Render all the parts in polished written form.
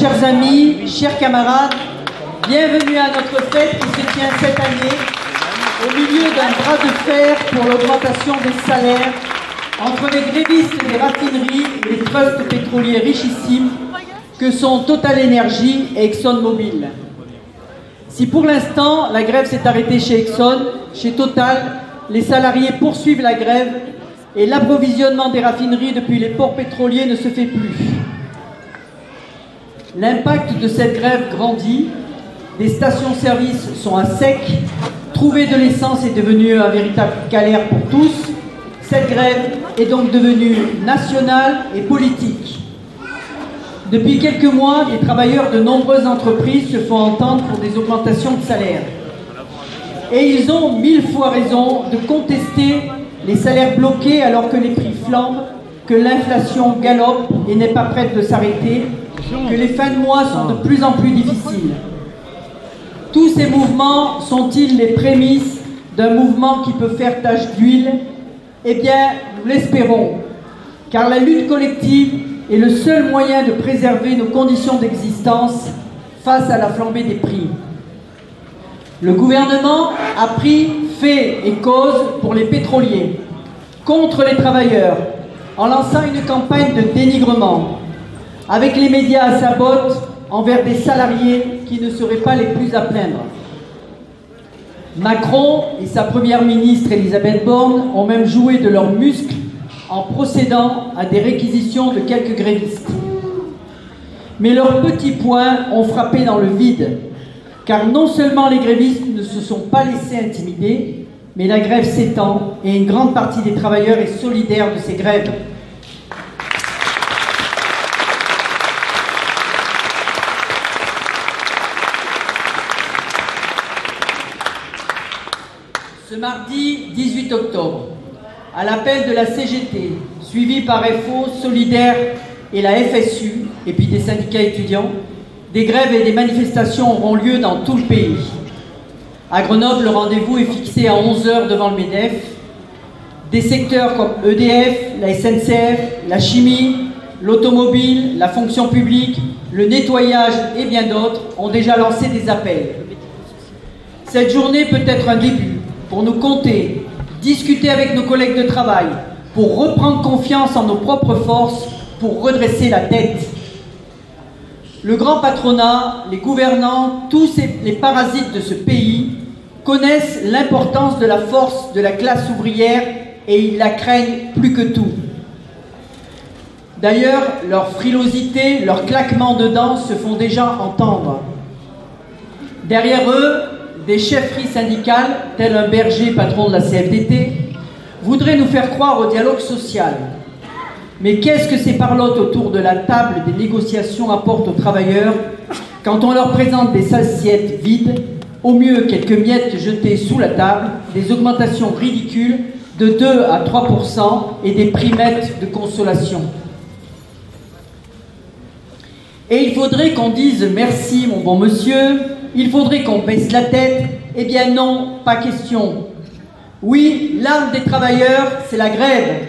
chers amis, chers camarades, bienvenue à notre fête qui se tient cette année au milieu d'un bras de fer pour l'augmentation des salaires entre les grévistes des raffineries et les trusts pétroliers richissimes que sont Total Energy et ExxonMobil. Si pour l'instant la grève s'est arrêtée chez Exxon, chez Total, les salariés poursuivent la grève et l'approvisionnement des raffineries depuis les ports pétroliers ne se fait plus. L'impact de cette grève grandit, des stations-service sont à sec, trouver de l'essence est devenu un véritable galère pour tous. Cette grève est donc devenue nationale et politique. Depuis quelques mois, les travailleurs de nombreuses entreprises se font entendre pour des augmentations de salaire. Et ils ont 1000 fois raison de contester les salaires bloqués alors que les prix flambent, que l'inflation galope et n'est pas prête de s'arrêter, que les fins de mois sont de plus en plus difficiles. Tous ces mouvements sont-ils les prémices d'un mouvement qui peut faire tache d'huile? Eh bien, nous l'espérons, car la lutte collective est le seul moyen de préserver nos conditions d'existence face à la flambée des prix. Le gouvernement a pris fait et cause pour les pétroliers, contre les travailleurs, en lançant une campagne de dénigrement, avec les médias à sa botte envers des salariés qui ne seraient pas les plus à plaindre. Macron et sa première ministre Elisabeth Borne ont même joué de leurs muscles en procédant à des réquisitions de quelques grévistes. Mais leurs petits poings ont frappé dans le vide, car non seulement les grévistes ne se sont pas laissés intimider, mais la grève s'étend et une grande partie des travailleurs est solidaire de ces grèves. Ce mardi 18 octobre, à l'appel de la CGT, suivi par FO, Solidaire et la FSU, et puis des syndicats étudiants, des grèves et des manifestations auront lieu dans tout le pays. À Grenoble, le rendez-vous est fixé à 11h devant le MEDEF. Des secteurs comme EDF, la SNCF, la chimie, l'automobile, la fonction publique, le nettoyage et bien d'autres ont déjà lancé des appels. Cette journée peut être un début pour nous compter, discuter avec nos collègues de travail, pour reprendre confiance en nos propres forces, pour redresser la tête. Le grand patronat, les gouvernants, tous les parasites de ce pays connaissent l'importance de la force de la classe ouvrière et ils la craignent plus que tout. D'ailleurs, leur frilosité, leur claquement de dents se font déjà entendre. Derrière eux, des chefferies syndicales, tel un Berger, patron de la CFDT, voudraient nous faire croire au dialogue social. Mais qu'est-ce que ces parlottes autour de la table des négociations apportent aux travailleurs quand on leur présente des assiettes vides, au mieux quelques miettes jetées sous la table, des augmentations ridicules de 2 à 3% et des primettes de consolation? Et il faudrait qu'on dise merci, mon bon monsieur, il faudrait qu'on baisse la tête. Eh bien non, pas question. Oui, l'arme des travailleurs, c'est la grève.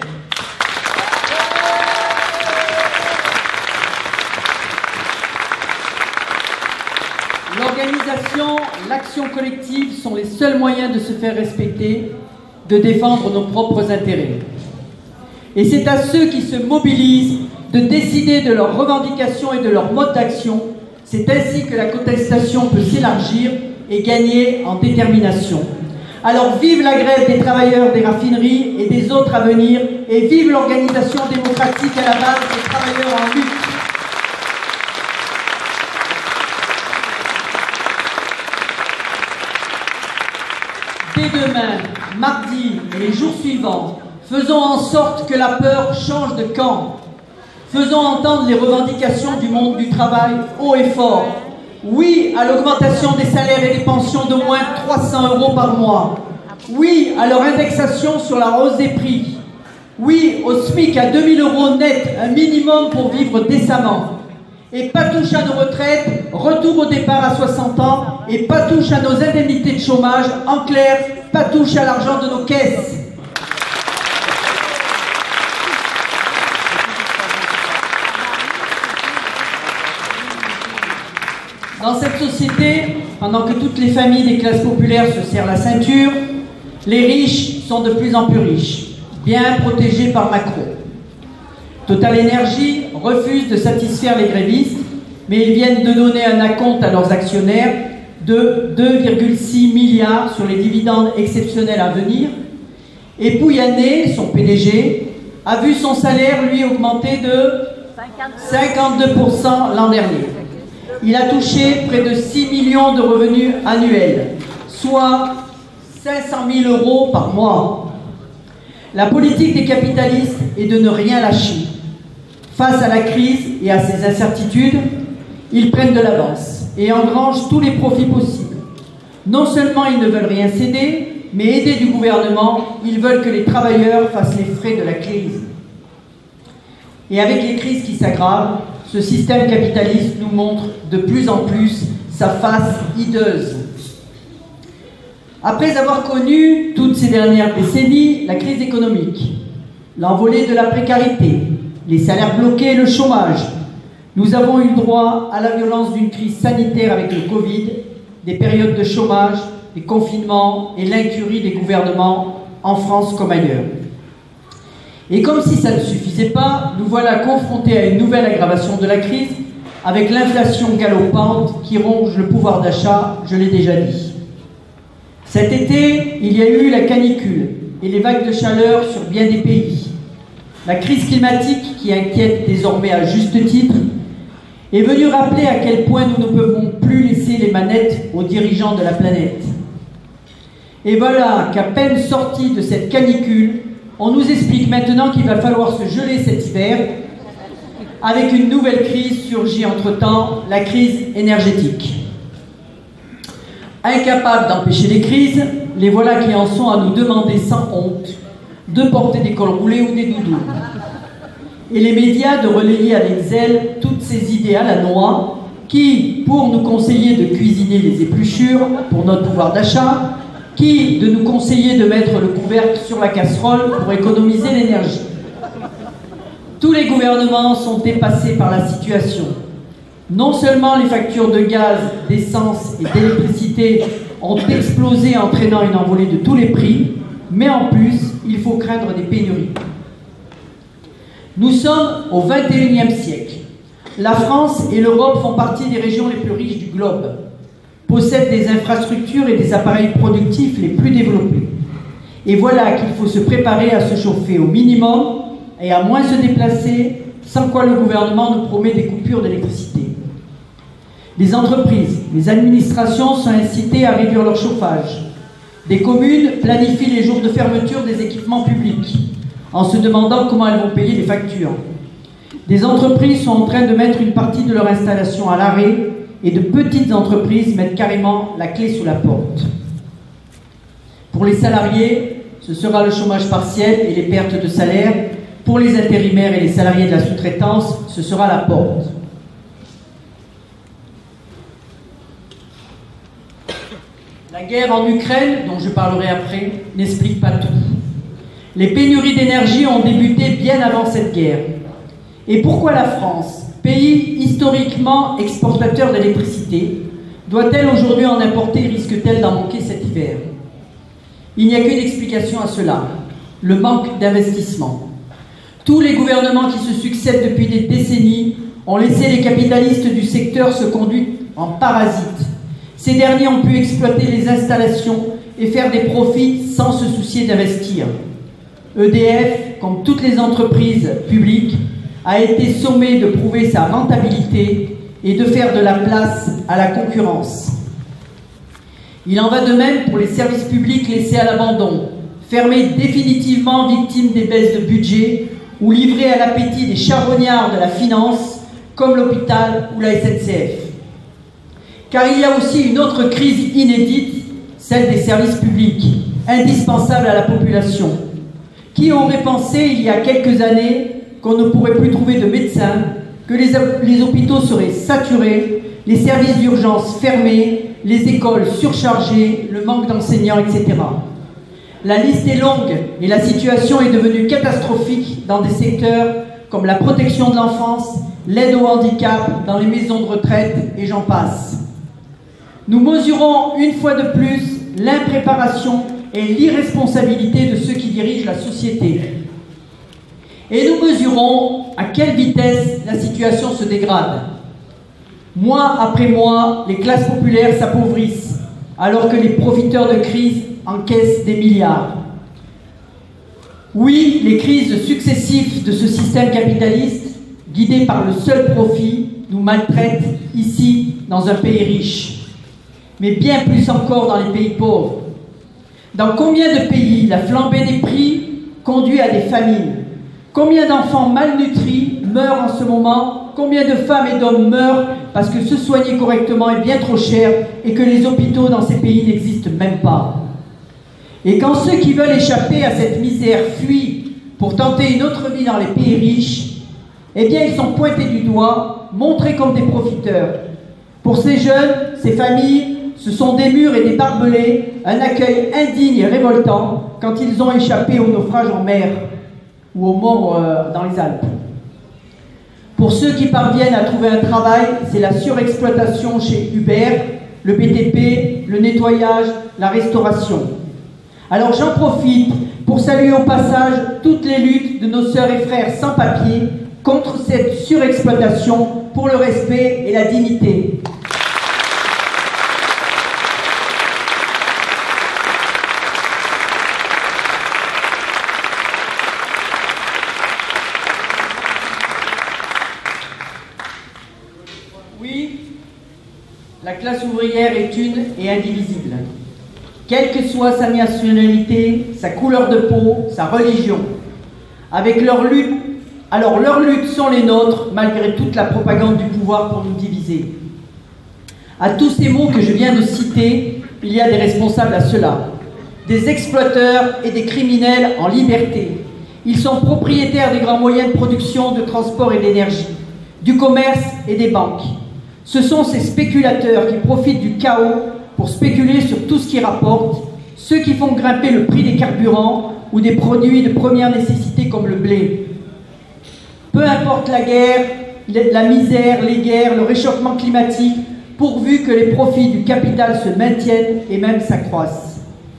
L'organisation, l'action collective sont les seuls moyens de se faire respecter, de défendre nos propres intérêts. Et c'est à ceux qui se mobilisent de décider de leurs revendications et de leur mode d'action. C'est ainsi que la contestation peut s'élargir et gagner en détermination. Alors vive la grève des travailleurs des raffineries et des autres à venir, et vive l'organisation démocratique à la base des travailleurs en lutte. Dès demain, mardi et les jours suivants, faisons en sorte que la peur change de camp. Faisons entendre les revendications du monde du travail haut et fort. Oui à l'augmentation des salaires et des pensions d'au moins 300 € par mois. Oui à leur indexation sur la hausse des prix. Oui au SMIC à 2000 € net, un minimum pour vivre décemment. Et pas touche à nos retraites, retour au départ à 60 ans, et pas touche à nos indemnités de chômage, en clair, pas touche à l'argent de nos caisses. Dans cette société, pendant que toutes les familles des classes populaires se serrent la ceinture, les riches sont de plus en plus riches, bien protégés par Macron. Total Énergie refuse de satisfaire les grévistes, mais ils viennent de donner un acompte à leurs actionnaires de 2,6 milliards sur les dividendes exceptionnels à venir. Et Pouyanné, son PDG, a vu son salaire, lui, augmenter de 52% l'an dernier. Il a touché près de 6 millions de revenus annuels, soit 500 000 euros par mois. La politique des capitalistes est de ne rien lâcher. Face à la crise et à ses incertitudes, ils prennent de l'avance et engrangent tous les profits possibles. Non seulement ils ne veulent rien céder, mais aidés du gouvernement, ils veulent que les travailleurs fassent les frais de la crise. Et avec les crises qui s'aggravent, ce système capitaliste nous montre de plus en plus sa face hideuse. Après avoir connu toutes ces dernières décennies la crise économique, l'envolée de la précarité, les salaires bloqués et le chômage, nous avons eu droit à la violence d'une crise sanitaire avec le Covid, des périodes de chômage, des confinements et l'incurie des gouvernements en France comme ailleurs. Et comme si ça ne suffisait pas, nous voilà confrontés à une nouvelle aggravation de la crise avec l'inflation galopante qui ronge le pouvoir d'achat, je l'ai déjà dit. Cet été, il y a eu la canicule et les vagues de chaleur sur bien des pays. La crise climatique, qui inquiète désormais à juste titre, est venue rappeler à quel point nous ne pouvons plus laisser les manettes aux dirigeants de la planète. Et voilà qu'à peine sortis de cette canicule, on nous explique maintenant qu'il va falloir se geler cet hiver, avec une nouvelle crise surgit entre-temps, la crise énergétique. Incapables d'empêcher les crises, les voilà qui en sont à nous demander sans honte de porter des cols roulés ou des doudous. Et les médias de relayer avec zèle toutes ces idées à la noix qui, pour nous conseiller de cuisiner les épluchures pour notre pouvoir d'achat, qui de nous conseiller de mettre le couvercle sur la casserole pour économiser l'énergie. Tous les gouvernements sont dépassés par la situation. Non seulement les factures de gaz, d'essence et d'électricité ont explosé entraînant une envolée de tous les prix, mais en plus, il faut craindre des pénuries. Nous sommes au XXIe siècle. La France et l'Europe font partie des régions les plus riches du globe, possèdent des infrastructures et des appareils productifs les plus développés. Et voilà qu'il faut se préparer à se chauffer au minimum et à moins se déplacer, sans quoi le gouvernement nous promet des coupures d'électricité. Les entreprises, les administrations sont incitées à réduire leur chauffage. Des communes planifient les jours de fermeture des équipements publics, en se demandant comment elles vont payer les factures. Des entreprises sont en train de mettre une partie de leur installation à l'arrêt et de petites entreprises mettent carrément la clé sous la porte. Pour les salariés, ce sera le chômage partiel et les pertes de salaire. Pour les intérimaires et les salariés de la sous-traitance, ce sera la porte. La guerre en Ukraine, dont je parlerai après, n'explique pas tout. Les pénuries d'énergie ont débuté bien avant cette guerre. Et pourquoi la France, pays historiquement exportateur d'électricité, doit-elle aujourd'hui en importer et risque-t-elle d'en manquer cet hiver? Il n'y a qu'une explication à cela, le manque d'investissement. Tous les gouvernements qui se succèdent depuis des décennies ont laissé les capitalistes du secteur se conduire en parasites. Ces derniers ont pu exploiter les installations et faire des profits sans se soucier d'investir. EDF, comme toutes les entreprises publiques, a été sommé de prouver sa rentabilité et de faire de la place à la concurrence. Il en va de même pour les services publics laissés à l'abandon, fermés définitivement victimes des baisses de budget ou livrés à l'appétit des charognards de la finance, comme l'hôpital ou la SNCF. Car il y a aussi une autre crise inédite, celle des services publics, indispensables à la population. Qui aurait pensé il y a quelques années qu'on ne pourrait plus trouver de médecins, que les hôpitaux seraient saturés, les services d'urgence fermés, les écoles surchargées, le manque d'enseignants, etc. La liste est longue et la situation est devenue catastrophique dans des secteurs comme la protection de l'enfance, l'aide au handicap, dans les maisons de retraite et j'en passe. Nous mesurons une fois de plus l'impréparation et l'irresponsabilité de ceux qui dirigent la société. Et nous mesurons à quelle vitesse la situation se dégrade. Mois après mois, les classes populaires s'appauvrissent, alors que les profiteurs de crise encaissent des milliards. Oui, les crises successives de ce système capitaliste, guidé par le seul profit, nous maltraitent ici, dans un pays riche. Mais bien plus encore dans les pays pauvres. Dans combien de pays la flambée des prix conduit à des famines? Combien d'enfants malnutris meurent en ce moment? Combien de femmes et d'hommes meurent parce que se soigner correctement est bien trop cher et que les hôpitaux dans ces pays n'existent même pas? Et quand ceux qui veulent échapper à cette misère fuient pour tenter une autre vie dans les pays riches, eh bien ils sont pointés du doigt, montrés comme des profiteurs. Pour ces jeunes, ces familles, ce sont des murs et des barbelés, un accueil indigne et révoltant quand ils ont échappé au naufrage en mer ou aux morts dans les Alpes. Pour ceux qui parviennent à trouver un travail, c'est la surexploitation chez Uber, le BTP, le nettoyage, la restauration. Alors j'en profite pour saluer au passage toutes les luttes de nos sœurs et frères sans papier contre cette surexploitation pour le respect et la dignité. Oui, la classe ouvrière est une et indivisible. Quelle que soit sa nationalité, sa couleur de peau, sa religion. Avec leur lutte, alors leurs luttes sont les nôtres, malgré toute la propagande du pouvoir pour nous diviser. À tous ces mots que je viens de citer, il y a des responsables à cela. Des exploiteurs et des criminels en liberté. Ils sont propriétaires des grands moyens de production, de transport et d'énergie, du commerce et des banques. Ce sont ces spéculateurs qui profitent du chaos pour spéculer sur tout ce qui rapporte, ceux qui font grimper le prix des carburants ou des produits de première nécessité comme le blé. Peu importe la guerre, la misère, les guerres, le réchauffement climatique, pourvu que les profits du capital se maintiennent et même s'accroissent.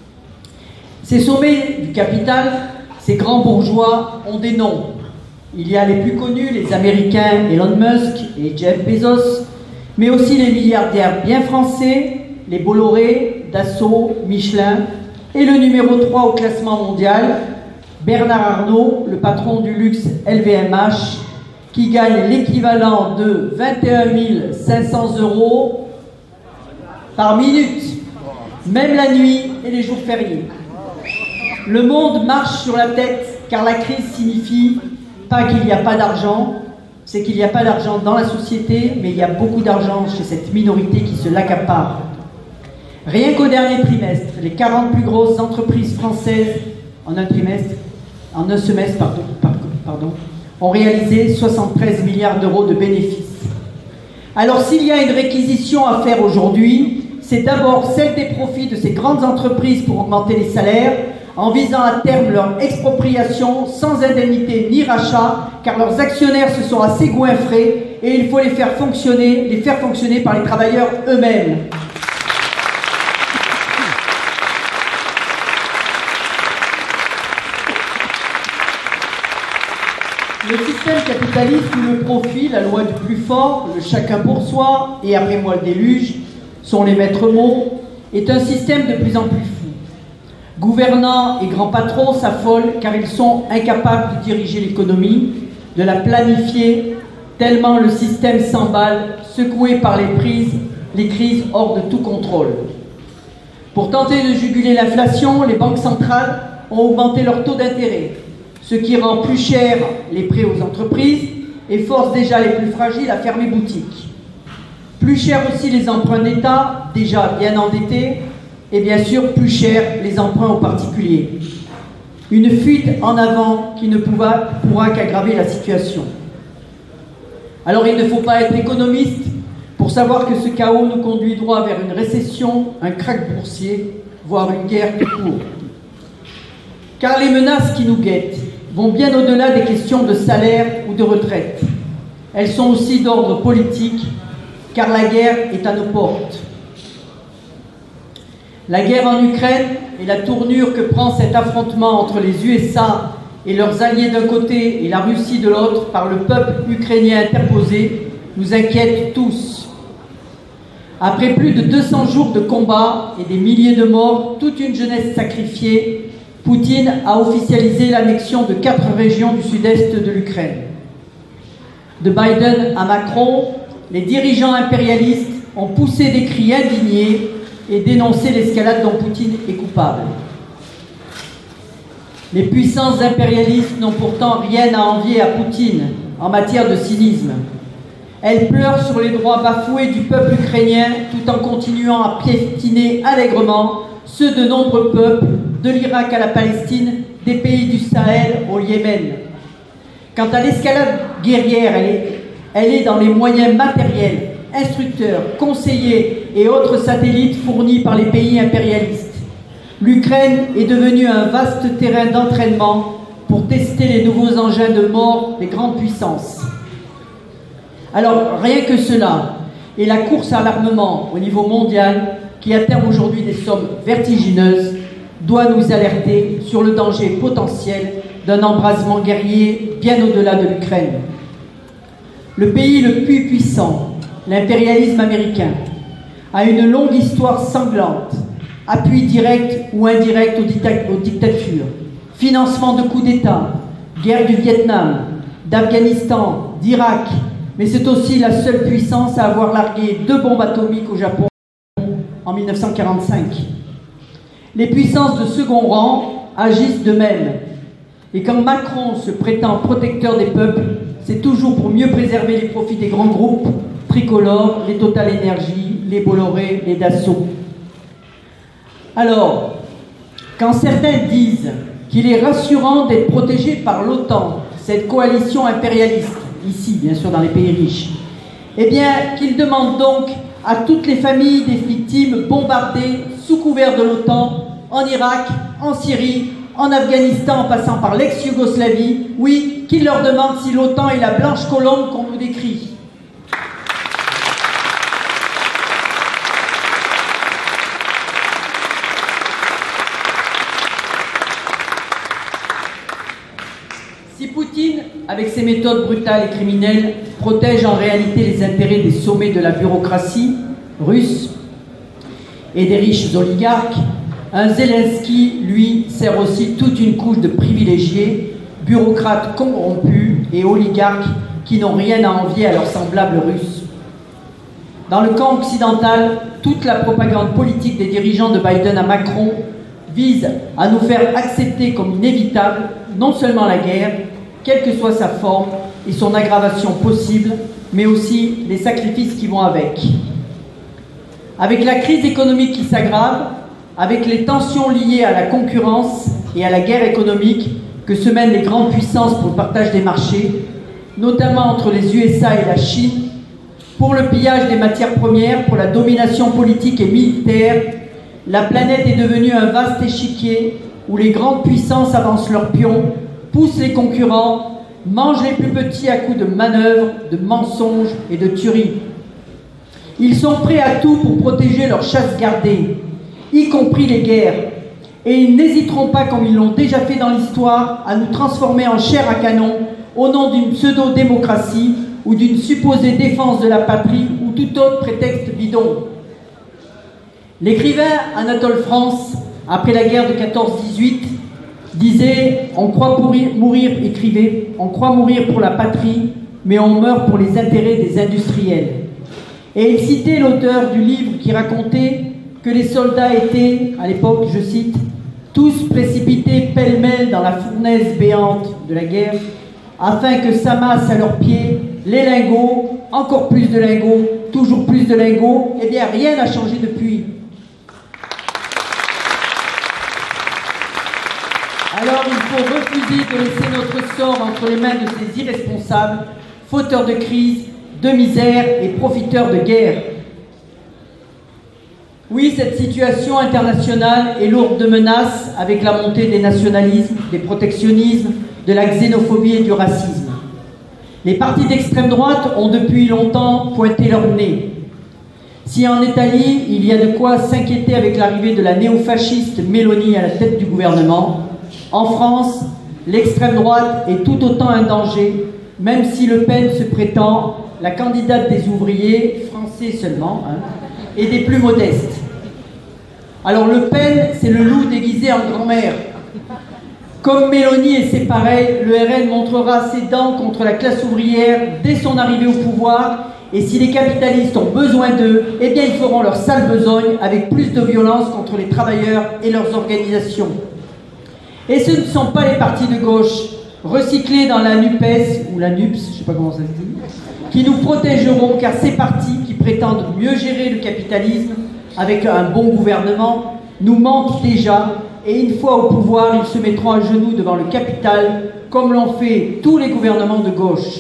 Ces sommets du capital, ces grands bourgeois ont des noms. Il y a les plus connus, les Américains Elon Musk et Jeff Bezos, mais aussi les milliardaires bien français, les Bolloré, Dassault, Michelin, et le numéro 3 au classement mondial, Bernard Arnault, le patron du luxe LVMH, qui gagne l'équivalent de 21 500 € par minute, même la nuit et les jours fériés. Le monde marche sur la tête car la crise signifie pas qu'il n'y a pas d'argent, c'est qu'il n'y a pas d'argent dans la société, mais il y a beaucoup d'argent chez cette minorité qui se l'accapare. Rien qu'au dernier trimestre, les 40 plus grosses entreprises françaises, en un semestre, ont réalisé 73 milliards d'euros de bénéfices. Alors s'il y a une réquisition à faire aujourd'hui, c'est d'abord celle des profits de ces grandes entreprises pour augmenter les salaires, en visant à terme leur expropriation sans indemnité ni rachat, car leurs actionnaires se sont assez goinfrés et il faut les faire fonctionner par les travailleurs eux-mêmes. Le système capitaliste où le profit, la loi du plus fort, le chacun pour soi et après moi le déluge sont les maîtres mots, est un système de plus en plus fou. Gouvernants et grands patrons s'affolent car ils sont incapables de diriger l'économie, de la planifier, tellement le système s'emballe, secoué par les crises hors de tout contrôle. Pour tenter de juguler l'inflation, les banques centrales ont augmenté leur taux d'intérêt, ce qui rend plus cher les prêts aux entreprises et force déjà les plus fragiles à fermer boutique. Plus cher aussi les emprunts d'État, déjà bien endettés, et bien sûr plus cher les emprunts aux particuliers. Une fuite en avant qui ne pourra qu'aggraver la situation. Alors il ne faut pas être économiste pour savoir que ce chaos nous conduit droit vers une récession, un krach boursier, voire une guerre tout court. Car les menaces qui nous guettent vont bien au-delà des questions de salaire ou de retraite. Elles sont aussi d'ordre politique, car la guerre est à nos portes. La guerre en Ukraine et la tournure que prend cet affrontement entre les USA et leurs alliés d'un côté et la Russie de l'autre par le peuple ukrainien interposé nous inquiètent tous. Après plus de 200 jours de combat et des milliers de morts, toute une jeunesse sacrifiée, Poutine a officialisé l'annexion de 4 régions du sud-est de l'Ukraine. De Biden à Macron, les dirigeants impérialistes ont poussé des cris indignés et dénoncé l'escalade dont Poutine est coupable. Les puissances impérialistes n'ont pourtant rien à envier à Poutine en matière de cynisme. Elles pleurent sur les droits bafoués du peuple ukrainien tout en continuant à piétiner allègrement ceux de nombreux peuples, de l'Irak à la Palestine, des pays du Sahel au Yémen. Quant à l'escalade guerrière, elle est dans les moyens matériels, instructeurs, conseillers et autres satellites fournis par les pays impérialistes. L'Ukraine est devenue un vaste terrain d'entraînement pour tester les nouveaux engins de mort des grandes puissances. Alors, rien que cela, et la course à l'armement au niveau mondial, qui atteint aujourd'hui des sommes vertigineuses, doit nous alerter sur le danger potentiel d'un embrasement guerrier bien au-delà de l'Ukraine. Le pays le plus puissant, l'impérialisme américain, a une longue histoire sanglante, appui direct ou indirect aux dictatures, financement de coups d'État, guerre du Vietnam, d'Afghanistan, d'Irak, mais c'est aussi la seule puissance à avoir largué 2 bombes atomiques au Japon en 1945. Les puissances de second rang agissent de même. Et quand Macron se prétend protecteur des peuples, c'est toujours pour mieux préserver les profits des grands groupes, Tricolore, les Total Energy, les Bolloré, les Dassault. Alors, quand certains disent qu'il est rassurant d'être protégé par l'OTAN, cette coalition impérialiste, ici bien sûr dans les pays riches, eh bien qu'ils demandent donc à toutes les familles des victimes bombardées sous couvert de l'OTAN, en Irak, en Syrie, en Afghanistan, en passant par l'ex-Yougoslavie, oui, qu'ils leur demandent si l'OTAN est la blanche colombe qu'on nous décrit. Si Poutine, avec ses méthodes brutales et criminelles, protège en réalité les intérêts des sommets de la bureaucratie russe et des riches oligarques, un Zelensky, lui, sert aussi toute une couche de privilégiés, bureaucrates corrompus et oligarques qui n'ont rien à envier à leurs semblables russes. Dans le camp occidental, toute la propagande politique des dirigeants de Biden à Macron vise à nous faire accepter comme inévitable non seulement la guerre, quelle que soit sa forme et son aggravation possible, mais aussi les sacrifices qui vont avec. Avec la crise économique qui s'aggrave, avec les tensions liées à la concurrence et à la guerre économique que se mènent les grandes puissances pour le partage des marchés, notamment entre les USA et la Chine, pour le pillage des matières premières, pour la domination politique et militaire, la planète est devenue un vaste échiquier où les grandes puissances avancent leurs pions, poussent les concurrents, mangent les plus petits à coups de manœuvres, de mensonges et de tueries. Ils sont prêts à tout pour protéger leur chasse gardée, y compris les guerres, et ils n'hésiteront pas, comme ils l'ont déjà fait dans l'histoire, à nous transformer en chair à canon au nom d'une pseudo-démocratie ou d'une supposée défense de la patrie ou tout autre prétexte bidon. L'écrivain Anatole France, après la guerre de 14-18, disait « On croit mourir, écrivait, on croit mourir pour la patrie, mais on meurt pour les intérêts des industriels. » Et il citait l'auteur du livre qui racontait que les soldats étaient, à l'époque, je cite, « tous précipités pêle-mêle dans la fournaise béante de la guerre, afin que s'amassent à leurs pieds les lingots, encore plus de lingots, toujours plus de lingots. » Eh bien, rien n'a changé depuis. Alors, il faut refuser de laisser notre sort entre les mains de ces irresponsables, fauteurs de crise, de misère et profiteurs de guerre. Oui, cette situation internationale est lourde de menaces avec la montée des nationalismes, des protectionnismes, de la xénophobie et du racisme. Les partis d'extrême droite ont depuis longtemps pointé leur nez. Si en Italie, il y a de quoi s'inquiéter avec l'arrivée de la néofasciste Meloni à la tête du gouvernement, en France, l'extrême droite est tout autant un danger, même si Le Pen se prétend la candidate des ouvriers, français seulement, et des plus modestes. Alors Le Pen, c'est le loup déguisé en grand-mère. Comme Meloni et ses pareils, le RN montrera ses dents contre la classe ouvrière dès son arrivée au pouvoir, et si les capitalistes ont besoin d'eux, eh bien ils feront leur sale besogne avec plus de violence contre les travailleurs et leurs organisations. Et ce ne sont pas les partis de gauche, recyclés dans la NUPES, ou la NUPS, je ne sais pas comment ça se dit, qui nous protégeront, car ces partis qui prétendent mieux gérer le capitalisme avec un bon gouvernement nous mentent déjà, et une fois au pouvoir, ils se mettront à genoux devant le capital, comme l'ont fait tous les gouvernements de gauche.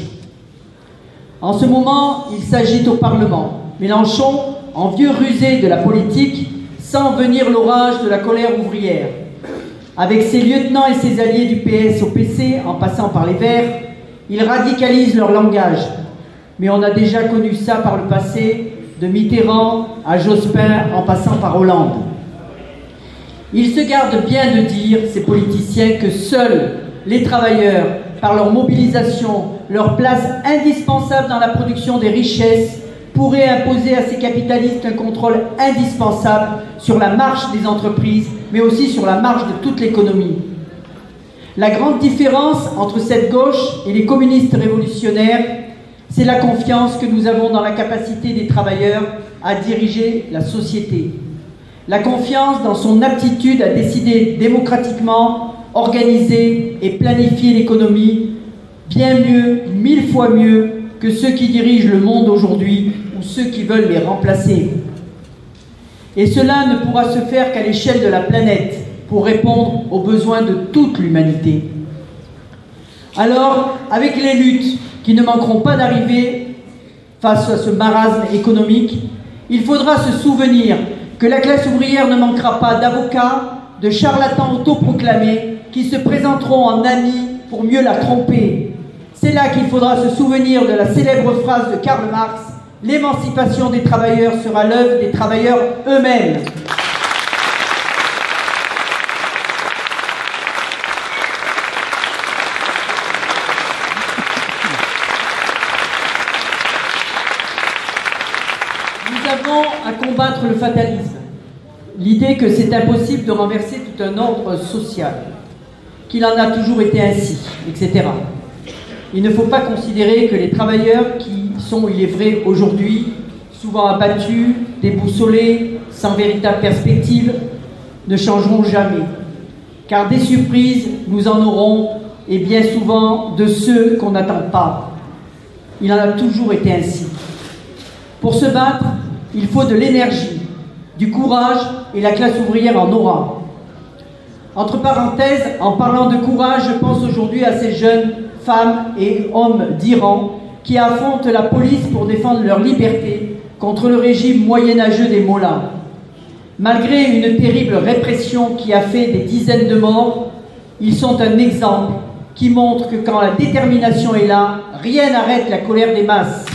En ce moment, il s'agite au Parlement. Mélenchon, en vieux rusé de la politique, sent venir l'orage de la colère ouvrière. Avec ses lieutenants et ses alliés du PS au PC, en passant par les Verts, ils radicalisent leur langage. Mais on a déjà connu ça par le passé, de Mitterrand à Jospin, en passant par Hollande. Ils se gardent bien de dire, ces politiciens, que seuls les travailleurs, par leur mobilisation, leur place indispensable dans la production des richesses, pourraient imposer à ces capitalistes un contrôle indispensable sur la marche des entreprises, mais aussi sur la marche de toute l'économie. La grande différence entre cette gauche et les communistes révolutionnaires, c'est la confiance que nous avons dans la capacité des travailleurs à diriger la société. La confiance dans son aptitude à décider démocratiquement, organiser et planifier l'économie, bien mieux, 1000 fois mieux que ceux qui dirigent le monde aujourd'hui ou ceux qui veulent les remplacer. Et cela ne pourra se faire qu'à l'échelle de la planète pour répondre aux besoins de toute l'humanité. Alors, avec les luttes qui ne manqueront pas d'arriver face à ce marasme économique, il faudra se souvenir que la classe ouvrière ne manquera pas d'avocats, de charlatans autoproclamés qui se présenteront en amis pour mieux la tromper. C'est là qu'il faudra se souvenir de la célèbre phrase de Karl Marx: « L'émancipation des travailleurs sera l'œuvre des travailleurs eux-mêmes ». Nous avons à combattre le fatalisme, l'idée que c'est impossible de renverser tout un ordre social, qu'il en a toujours été ainsi, etc. Il ne faut pas considérer que les travailleurs qui sont, il est vrai, aujourd'hui, souvent abattus, déboussolés, sans véritable perspective, ne changeront jamais. Car des surprises, nous en aurons, et bien souvent de ceux qu'on n'attend pas. Il en a toujours été ainsi. Pour se battre, il faut de l'énergie, du courage, et la classe ouvrière en aura. Entre parenthèses, en parlant de courage, je pense aujourd'hui à ces jeunes femmes et hommes d'Iran qui affrontent la police pour défendre leur liberté contre le régime moyenâgeux des mollahs. Malgré une terrible répression qui a fait des dizaines de morts, ils sont un exemple qui montre que quand la détermination est là, rien n'arrête la colère des masses.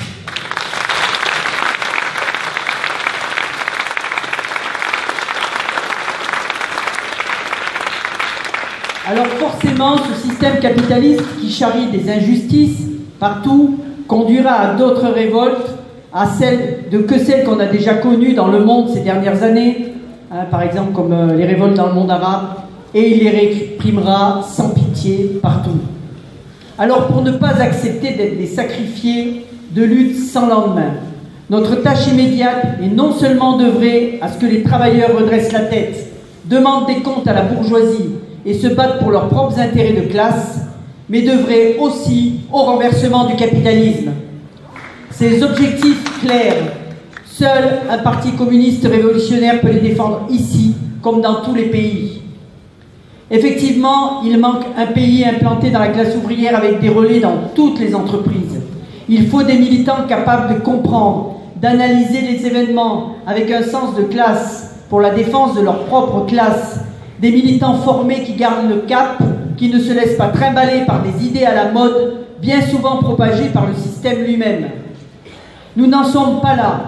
Alors forcément, ce système capitaliste qui charrie des injustices partout conduira à d'autres révoltes, que celles qu'on a déjà connues dans le monde ces dernières années, par exemple comme les révoltes dans le monde arabe, et il les réprimera sans pitié partout. Alors pour ne pas accepter d'être des sacrifiés de luttes sans lendemain, notre tâche immédiate est non seulement d'œuvrer à ce que les travailleurs redressent la tête, demandent des comptes à la bourgeoisie, et se battent pour leurs propres intérêts de classe, mais d'œuvrer aussi au renversement du capitalisme. Ces objectifs clairs, seul un parti communiste révolutionnaire peut les défendre ici, comme dans tous les pays. Effectivement, il manque un pays implanté dans la classe ouvrière avec des relais dans toutes les entreprises. Il faut des militants capables de comprendre, d'analyser les événements avec un sens de classe pour la défense de leur propre classe. Des militants formés qui gardent le cap, qui ne se laissent pas trimballer par des idées à la mode, bien souvent propagées par le système lui-même. Nous n'en sommes pas là.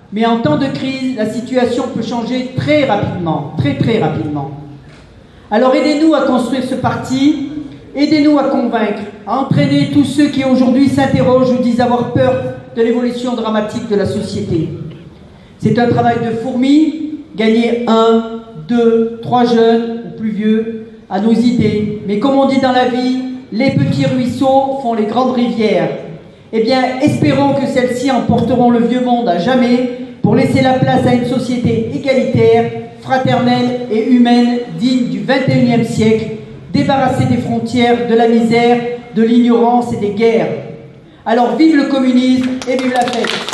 Mais en temps de crise, la situation peut changer très rapidement, très rapidement. Alors aidez-nous à construire ce parti, aidez-nous à convaincre, à entraîner tous ceux qui aujourd'hui s'interrogent ou disent avoir peur de l'évolution dramatique de la société. C'est un travail de fourmi, gagner 1, 2, 3 jeunes ou plus vieux à nos idées. Mais comme on dit dans la vie, les petits ruisseaux font les grandes rivières. Eh bien, espérons que celles-ci emporteront le vieux monde à jamais pour laisser la place à une société égalitaire, fraternelle et humaine, digne du XXIe siècle, débarrassée des frontières, de la misère, de l'ignorance et des guerres. Alors vive le communisme et vive la fête!